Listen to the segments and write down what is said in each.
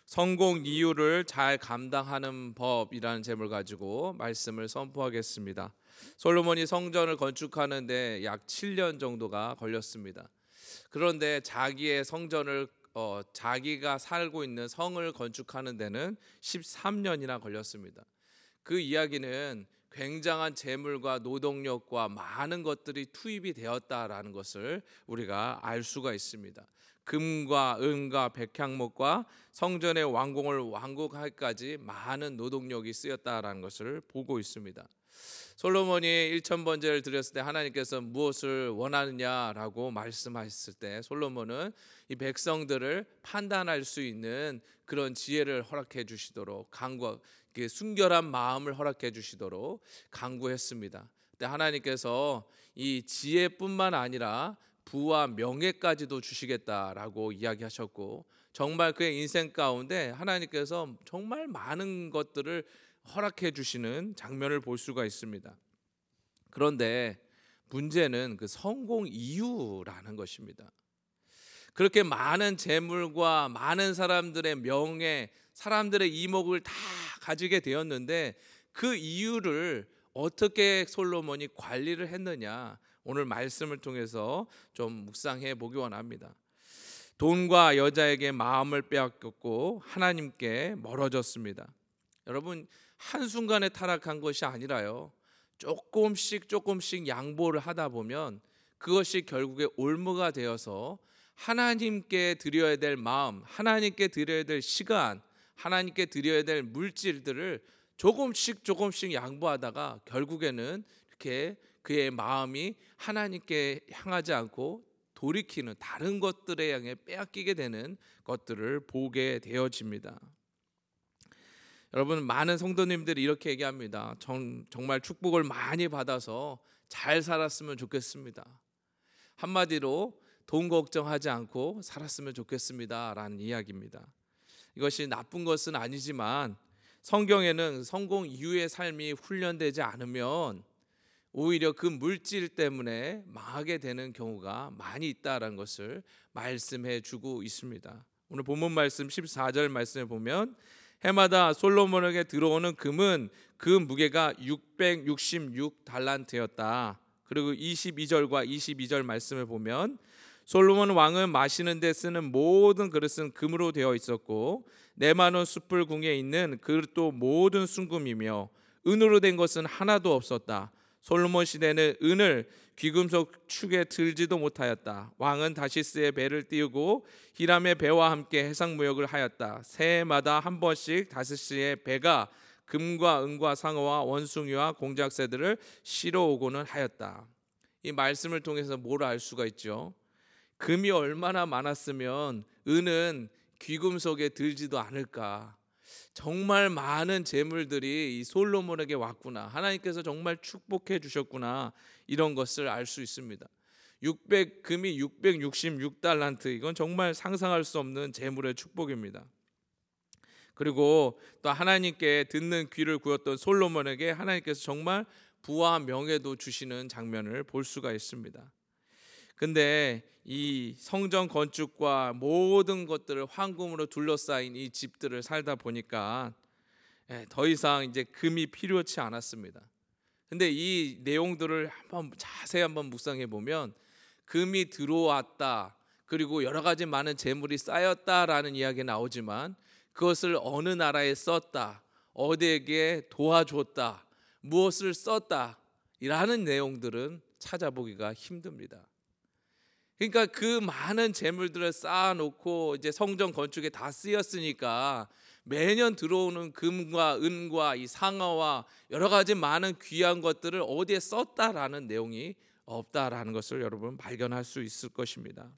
성공 이유를 잘 감당하는 법이라는 제목을 가지고 말씀을 선포하겠습니다. 솔로몬이 성전을 건축하는데 약 7년 정도가 걸렸습니다. 그런데 자기의 성전을 자기가 살고 있는 성을 건축하는 데는 13년이나 걸렸습니다. 그 이야기는 굉장한 재물과 노동력과 많은 것들이 투입이 되었다라는 것을 우리가 알 수가 있습니다. 금과 은과 백향목과 성전의 완공을 완공하기까지 많은 노동력이 쓰였다라는 것을 보고 있습니다. 솔로몬이 1,000번제를 드렸을 때 하나님께서 무엇을 원하느냐라고 말씀하셨을 때 솔로몬은 이 백성들을 판단할 수 있는 그런 지혜를 허락해 주시도록 순결한 마음을 허락해 주시도록 간구했습니다. 근데 하나님께서 이 지혜뿐만 아니라 부와 명예까지도 주시겠다라고 이야기하셨고, 정말 그의 인생 가운데 하나님께서 정말 많은 것들을 허락해 주시는 장면을 볼 수가 있습니다. 그런데 문제는 그 성공 이유라는 것입니다. 그렇게 많은 재물과 많은 사람들의 명예, 사람들의 이목을 다 가지게 되었는데 그 이유를 어떻게 솔로몬이 관리를 했느냐, 오늘 말씀을 통해서 좀 묵상해 보기 원합니다. 돈과 여자에게 마음을 빼앗겼고 하나님께 멀어졌습니다. 여러분, 한순간에 타락한 것이 아니라요, 조금씩 양보를 하다 보면 그것이 결국에 올무가 되어서 하나님께 드려야 될 마음, 하나님께 드려야 될 시간, 하나님께 드려야 될 물질들을 조금씩 양보하다가 결국에는 이렇게 그의 마음이 하나님께 향하지 않고 돌이키는 다른 것들에 향해 빼앗기게 되는 것들을 보게 되어집니다. 여러분, 많은 성도님들이 이렇게 얘기합니다. 정말 축복을 많이 받아서 잘 살았으면 좋겠습니다. 한마디로 돈 걱정하지 않고 살았으면 좋겠습니다 라는 이야기입니다. 이것이 나쁜 것은 아니지만 성경에는 성공 이후의 삶이 훈련되지 않으면 오히려 그 물질 때문에 망하게 되는 경우가 많이 있다는 것을 말씀해 주고 있습니다. 오늘 본문 말씀 14절 말씀에 보면 해마다 솔로몬에게 들어오는 금은 그 무게가 666달란트였다. 그리고 22절과 22절 말씀을 보면 솔로몬 왕은 마시는 데 쓰는 모든 그릇은 금으로 되어 있었고 네마노 숯불 궁에 있는 그릇도 모든 순금이며 은으로 된 것은 하나도 없었다. 솔로몬 시대는 은을 귀금속 축에 들지도 못하였다. 왕은 다시스의 배를 띄우고 히람의 배와 함께 해상무역을 하였다. 새해마다 한 번씩 다시스의 배가 금과 은과 상어와 원숭이와 공작새들을 실어 오고는 하였다. 이 말씀을 통해서 뭘 알 수가 있죠? 금이 얼마나 많았으면 은은 귀금속에 들지도 않을까. 정말 많은 재물들이 이 솔로몬에게 왔구나. 하나님께서 정말 축복해 주셨구나. 이런 것을 알 수 있습니다. 금이 666달란트, 이건 정말 상상할 수 없는 재물의 축복입니다. 그리고 또 하나님께 듣는 귀를 구했던 솔로몬에게 하나님께서 정말 부와 명예도 주시는 장면을 볼 수가 있습니다. 근데 이 성전 건축과 모든 것들을 황금으로 둘러싸인 이 집들을 살다 보니까 더 이상 이제 금이 필요치 않았습니다. 근데 이 내용들을 자세히 한번 묵상해 보면 금이 들어왔다, 그리고 여러 가지 많은 재물이 쌓였다라는 이야기 나오지만 그것을 어느 나라에 썼다, 어디에게 도와줬다, 무엇을 썼다 이라는 내용들은 찾아보기가 힘듭니다. 그러니까 그 많은 재물들을 쌓아놓고 이제 성전 건축에 다 쓰였으니까 매년 들어오는 금과 은과 이 상아와 여러 가지 많은 귀한 것들을 어디에 썼다라는 내용이 없다라는 것을 여러분 발견할 수 있을 것입니다.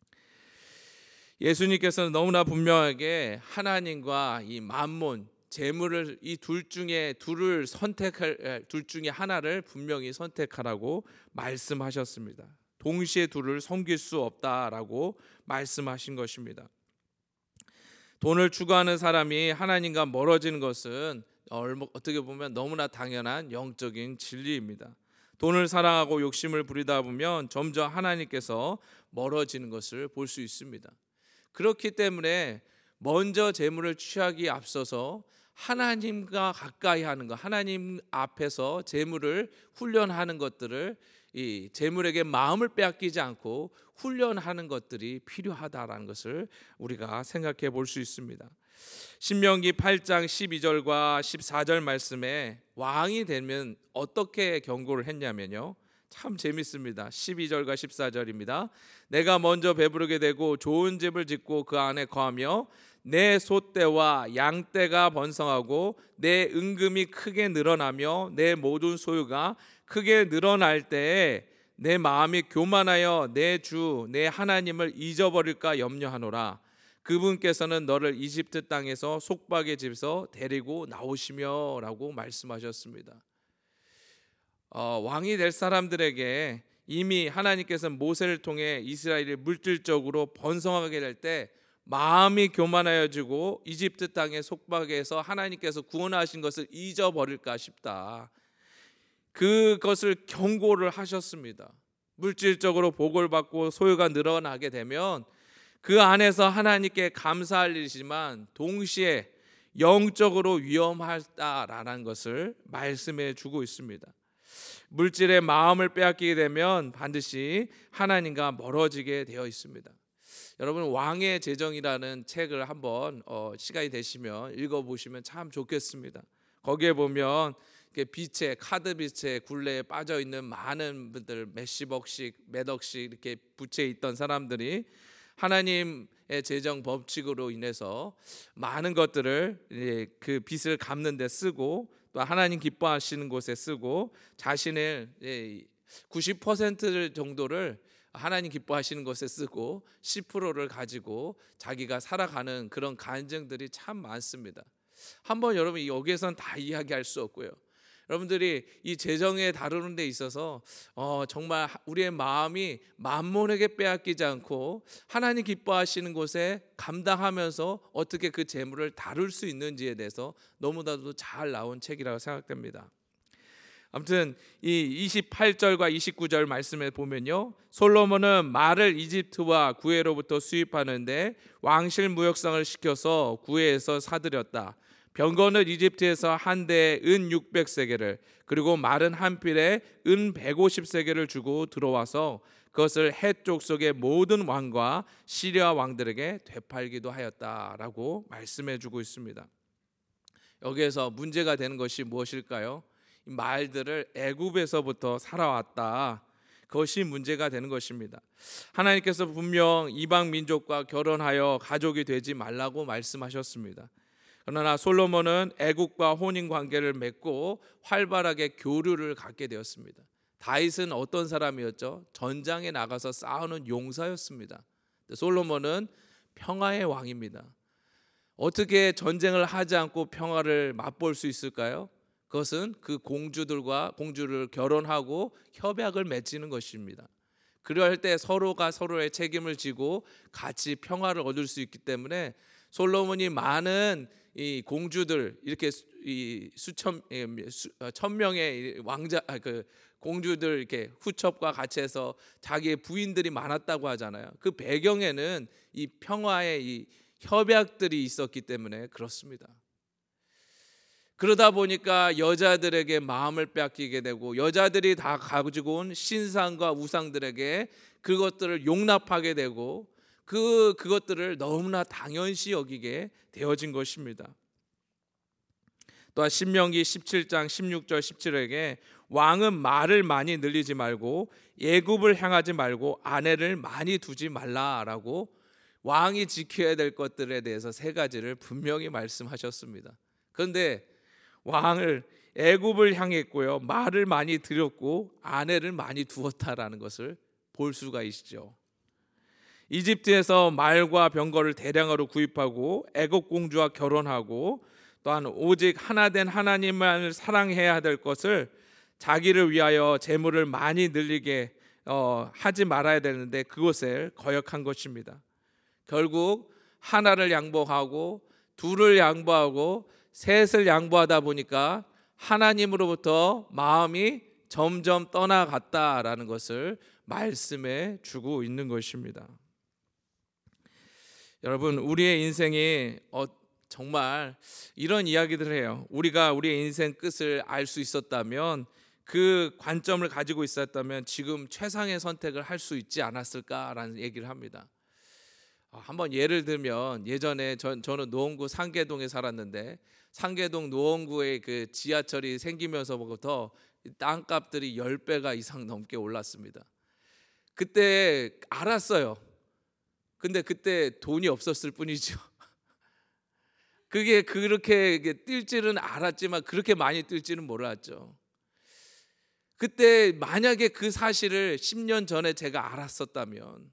예수님께서는 너무나 분명하게 하나님과 이 만몬, 재물을 이 둘 중에 둘 중에 하나를 분명히 선택하라고 말씀하셨습니다. 동시에 둘을 섬길 수 없다라고 말씀하신 것입니다. 돈을 추구하는 사람이 하나님과 멀어지는 것은 어떻게 보면 너무나 당연한 영적인 진리입니다. 돈을 사랑하고 욕심을 부리다 보면 점점 하나님께서 멀어지는 것을 볼 수 있습니다. 그렇기 때문에 먼저 재물을 취하기에 앞서서 하나님과 가까이 하는 것, 하나님 앞에서 재물을 훈련하는 것들을 이 재물에게 마음을 빼앗기지 않고 훈련하는 것들이 필요하다라는 것을 우리가 생각해 볼 수 있습니다. 신명기 8장 12절과 14절 말씀에 왕이 되면 어떻게 경고를 했냐면요, 참 재밌습니다. 12절과 14절입니다. 내가 먼저 배부르게 되고 좋은 집을 짓고 그 안에 거하며 내 소떼와 양떼가 번성하고 내 은금이 크게 늘어나며 내 모든 소유가 크게 늘어날 때에 내 마음이 교만하여 내 주 내 하나님을 잊어버릴까 염려하노라. 그분께서는 너를 이집트 땅에서 속박의 집에서 데리고 나오시며 라고 말씀하셨습니다. 왕이 될 사람들에게 이미 하나님께서 모세를 통해 이스라엘이 물질적으로 번성하게 될 때 마음이 교만하여지고 이집트 땅의 속박에서 하나님께서 구원하신 것을 잊어버릴까 싶다. 그것을 경고를 하셨습니다. 물질적으로 복을 받고 소유가 늘어나게 되면 그 안에서 하나님께 감사할 일이지만 동시에 영적으로 위험하다라는 것을 말씀해 주고 있습니다. 물질의 마음을 빼앗기게 되면 반드시 하나님과 멀어지게 되어 있습니다. 여러분, 왕의 재정이라는 책을 한번 시간이 되시면 읽어보시면 참 좋겠습니다. 거기에 보면 빚에, 카드 빚에 굴레에 빠져 있는 많은 분들, 몇십억씩 몇억씩 이렇게 부채에 있던 사람들이 하나님의 재정 법칙으로 인해서 많은 것들을 그 빚을 갚는 데 쓰고 또 하나님 기뻐하시는 곳에 쓰고 자신의 90% 정도를 하나님 기뻐하시는 것에 쓰고 10%를 가지고 자기가 살아가는 그런 간증들이 참 많습니다. 한번 여러분 여기에선 다 이야기할 수 없고요. 여러분들이 이 재정에 다루는 데 있어서 정말 우리의 마음이 만몬에게 빼앗기지 않고 하나님 기뻐하시는 곳에 감당하면서 어떻게 그 재물을 다룰 수 있는지에 대해서 너무나도 잘 나온 책이라고 생각됩니다. 아무튼 이 28절과 29절 말씀에 보면요, 솔로몬은 말을 이집트와 구해로부터 수입하는데 왕실 무역상을 시켜서 구해에서 사들였다. 병거는 이집트에서 한 대에 은 600세겔을 그리고 말은 한 필에 은 150세겔을 주고 들어와서 그것을 해 족속의 모든 왕과 시리아 왕들에게 되팔기도 하였다라고 말씀해 주고 있습니다. 여기에서 문제가 되는 것이 무엇일까요? 이 말들을 애굽에서부터 살아왔다. 그것이 문제가 되는 것입니다. 하나님께서 분명 이방 민족과 결혼하여 가족이 되지 말라고 말씀하셨습니다. 그러나 솔로몬은 애국과 혼인 관계를 맺고 활발하게 교류를 갖게 되었습니다. 다윗은 어떤 사람이었죠? 전장에 나가서 싸우는 용사였습니다. 솔로몬은 평화의 왕입니다. 어떻게 전쟁을 하지 않고 평화를 맛볼 수 있을까요? 그것은 그 공주를 결혼하고 협약을 맺는 것입니다. 그럴 때 서로가 서로의 책임을 지고 같이 평화를 얻을 수 있기 때문에 솔로몬이 많은 이 공주들 이렇게 천명의 왕자 공주들 이렇게 후첩과 같이 해서 자기의 부인들이 많았다고 하잖아요. 그 배경에는 이 평화의 이 협약들이 있었기 때문에 그렇습니다. 그러다 보니까 여자들에게 마음을 빼앗기게 되고 여자들이 다 가지고 온 신상과 우상들에게 그것들을 용납하게 되고 그것들을 너무나 당연시 여기게 되어진 것입니다. 또한 신명기 17장 16절 17절에 왕은 말을 많이 늘리지 말고 애굽을 향하지 말고 아내를 많이 두지 말라라고 왕이 지켜야 될 것들에 대해서 세 가지를 분명히 말씀하셨습니다. 그런데 왕을 애굽을 향했고요, 말을 많이 들였고 아내를 많이 두었다라는 것을 볼 수가 있죠. 이집트에서 말과 병거를 대량으로 구입하고 애굽 공주와 결혼하고 또한 오직 하나 된 하나님만을 사랑해야 될 것을 자기를 위하여 재물을 많이 늘리게 하지 말아야 되는데 그것을 거역한 것입니다. 결국 하나를 양보하고 둘을 양보하고 셋을 양보하다 보니까 하나님으로부터 마음이 점점 떠나갔다라는 것을 말씀해 주고 있는 것입니다. 여러분, 우리의 인생이 정말 이런 이야기들을 해요. 우리가 우리의 인생 끝을 알 수 있었다면, 그 관점을 가지고 있었다면 지금 최상의 선택을 할 수 있지 않았을까라는 얘기를 합니다. 한번 예를 들면, 예전에 저는 노원구 상계동에 살았는데, 상계동 노원구에 그 지하철이 생기면서부터 땅값들이 10배가 이상 넘게 올랐습니다. 그때 알았어요. 근데 그때 돈이 없었을 뿐이죠. 그게 그렇게 뛸지는 알았지만 그렇게 많이 뛸지는 몰랐죠. 그때 만약에 그 사실을 10년 전에 제가 알았었다면,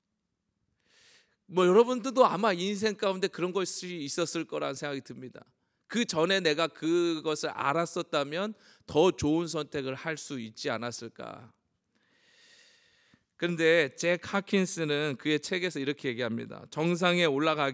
여러분들도 아마 인생 가운데 그런 것이 있었을 거라는 생각이 듭니다. 그 전에 내가 그것을 알았었다면 더 좋은 선택을 할 수 있지 않았을까. 그런데 잭 하킨스는 그의 책에서 이렇게 얘기합니다. 정상에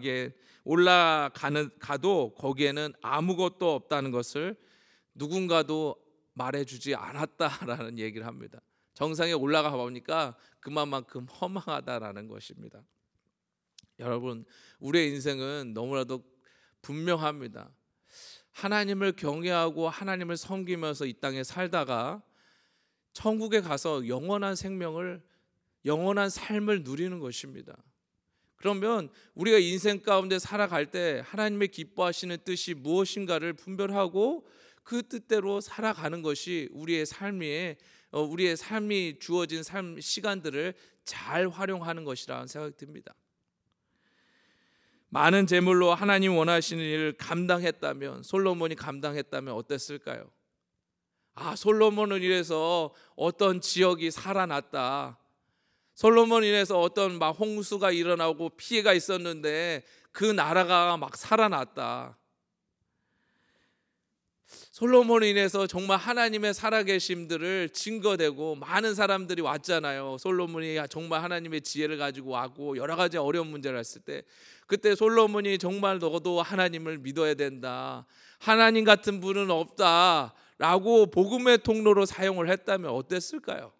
올라가도 거기에는 아무것도 없다는 것을 누군가도 말해주지 않았다라는 얘기를 합니다. 정상에 올라가 보니까 그만큼 허망하다라는 것입니다. 여러분, 우리의 인생은 너무나도 분명합니다. 하나님을 경외하고 하나님을 섬기면서 이 땅에 살다가 천국에 가서 영원한 삶을 누리는 것입니다. 그러면 우리가 인생 가운데 살아갈 때 하나님의 기뻐하시는 뜻이 무엇인가를 분별하고 그 뜻대로 살아가는 것이 우리의 삶이 주어진 시간들을 잘 활용하는 것이라는 생각이 듭니다. 많은 재물로 하나님 원하시는 일을 감당했다면, 솔로몬이 감당했다면 어땠을까요? 솔로몬을 인해서 어떤 지역이 살아났다. 솔로몬을 인해서 어떤 홍수가 일어나고 피해가 있었는데 그 나라가 살아났다. 솔로몬을 인해서 정말 하나님의 살아계심들을 증거되고 많은 사람들이 왔잖아요. 솔로몬이 정말 하나님의 지혜를 가지고 왔고 여러 가지 어려운 문제를 했을 때, 그때 솔로몬이 정말 너도 하나님을 믿어야 된다, 하나님 같은 분은 없다 라고 복음의 통로로 사용을 했다면 어땠을까요?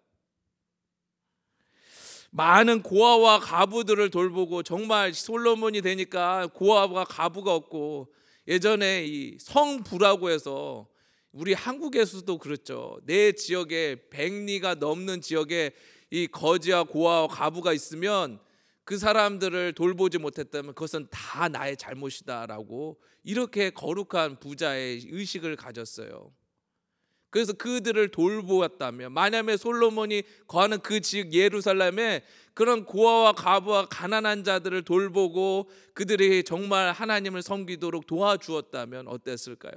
많은 고아와 가부들을 돌보고, 정말 솔로몬이 되니까 고아와 가부가 없고, 예전에 이 성부라고 해서 우리 한국에서도 그렇죠. 내 지역에 100리가 넘는 지역에 이 거지와 고아와 가부가 있으면 그 사람들을 돌보지 못했다면 그것은 다 나의 잘못이다라고 이렇게 거룩한 부자의 의식을 가졌어요. 그래서 그들을 돌보았다면, 만약에 솔로몬이 거하는 그 지역 예루살렘에 그런 고아와 가부와 가난한 자들을 돌보고 그들이 정말 하나님을 섬기도록 도와주었다면 어땠을까요?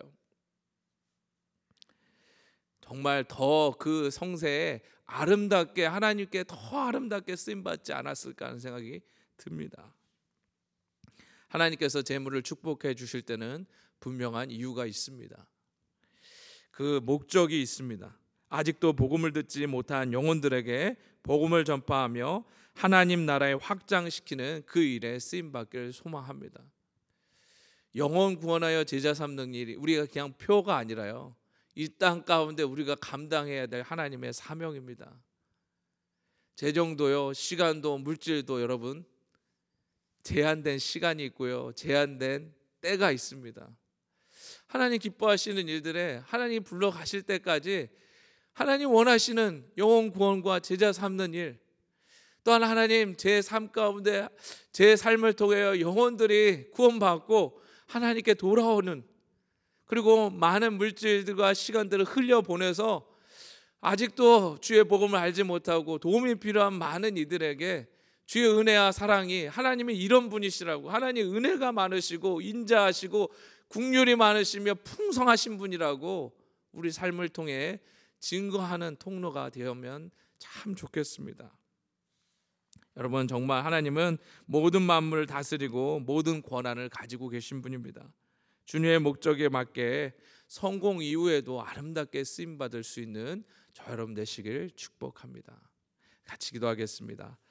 정말 더 그 성세에 아름답게, 하나님께 더 아름답게 쓰임받지 않았을까 하는 생각이 듭니다. 하나님께서 재물을 축복해 주실 때는 분명한 이유가 있습니다. 그 목적이 있습니다. 아직도 복음을 듣지 못한 영혼들에게 복음을 전파하며 하나님 나라에 확장시키는 그 일에 쓰임받기를 소망합니다. 영혼 구원하여 제자 삼는 일이 우리가 그냥 표가 아니라요, 이 땅 가운데 우리가 감당해야 될 하나님의 사명입니다. 재정도요, 시간도 물질도 여러분 제한된 시간이 있고요, 제한된 때가 있습니다. 하나님 기뻐하시는 일들에 하나님 불러 가실 때까지 하나님 원하시는 영혼 구원과 제자 삼는 일, 또한 하나님 제 삶 가운데 제 삶을 통하여 영혼들이 구원받고 하나님께 돌아오는, 그리고 많은 물질들과 시간들을 흘려보내서 아직도 주의 복음을 알지 못하고 도움이 필요한 많은 이들에게 주의 은혜와 사랑이, 하나님이 이런 분이시라고, 하나님 은혜가 많으시고 인자하시고 국률이 많으시며 풍성하신 분이라고 우리 삶을 통해 증거하는 통로가 되면 참 좋겠습니다. 여러분, 정말 하나님은 모든 만물을 다스리고 모든 권한을 가지고 계신 분입니다. 주님의 목적에 맞게 성공 이후에도 아름답게 쓰임받을 수 있는 저 여러분 되시길 축복합니다. 같이 기도하겠습니다.